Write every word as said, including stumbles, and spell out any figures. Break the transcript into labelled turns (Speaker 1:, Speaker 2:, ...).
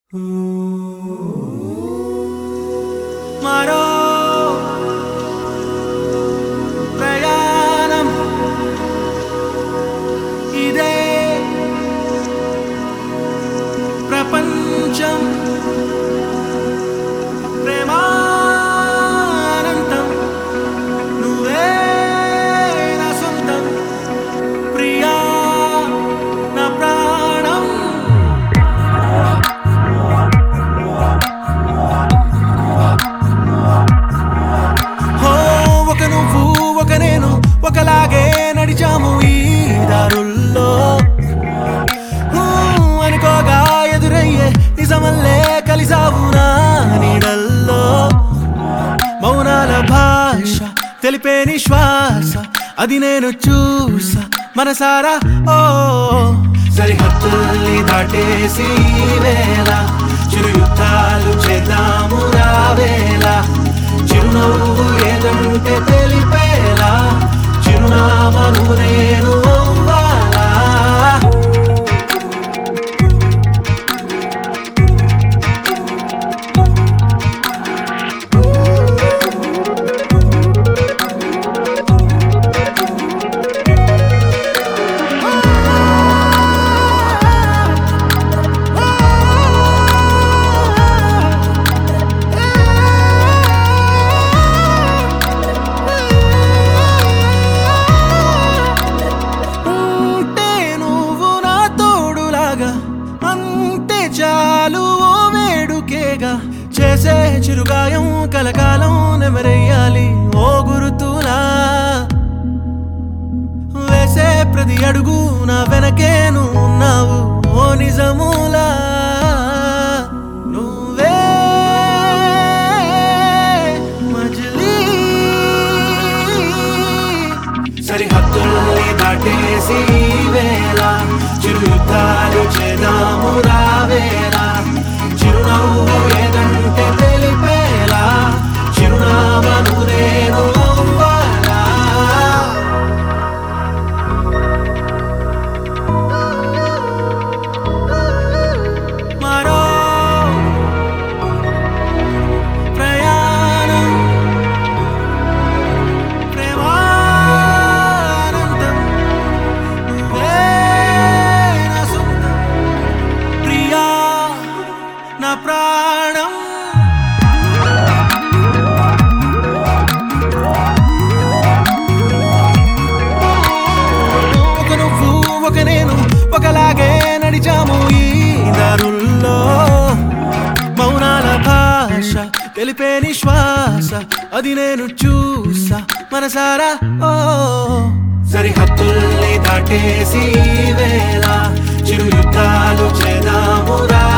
Speaker 1: మరో ప్రయాణం ఇదే ప్రపంచం ప్రేమానంతం నువ్వే నా సొంతం ప్రియా నా ప్రాణం హో ఒక నువ్వు ఒక నేను ఒకలాగే నడిచాము ఈ దారుల్లో అనుకోగా ఎదురయ్యే నిజమల్లే కలిసావు నా నీడల్లో మౌనాల భాష తెలిపే నిశ్వాస అది నేను చూసా మనసారా ఓ సరిహద్దుల్ని దాటేసి వేళ చిరు యుద్ధాలు చేద్దాము రావేళ చిరునవ్వు ఏదంటే తెలిపేలా చిరునామను నేను అవ్వాలా చాలు ఓ వేడుకేగా చేసే చిరుగాయం కలకాలం నెమరేయాలి ఓ గురుతులా వేసే ప్రతి అడుగు నా వెనకే నువ్వు ఉన్నావు ఓ నిజములా నువ్వే మజిలీ సరిహద్దుల్ని దాటేసి వేళ చిరు యుద్ధాలు చేద్దాము రావేలా చిరునవ్వు ఏదంటే తెలిపేలా చిరునామను నేను అవ్వాలా మరో ప్రయాణం ప్రేమానందం నువ్వే నా సొంతం ప్రియా నా ప్రాణం ఒక నువ్వు ఒక నేను ఒకలాగే నడిచాము ఈ దారుల్లో మౌనాల భాష తెలిపే నిశ్వాస అది నేను చూసా మనసారా ఓ సరిహద్దుల్ని దాటేసి వేళ చిరు యుద్ధాలు చేద్దాము రా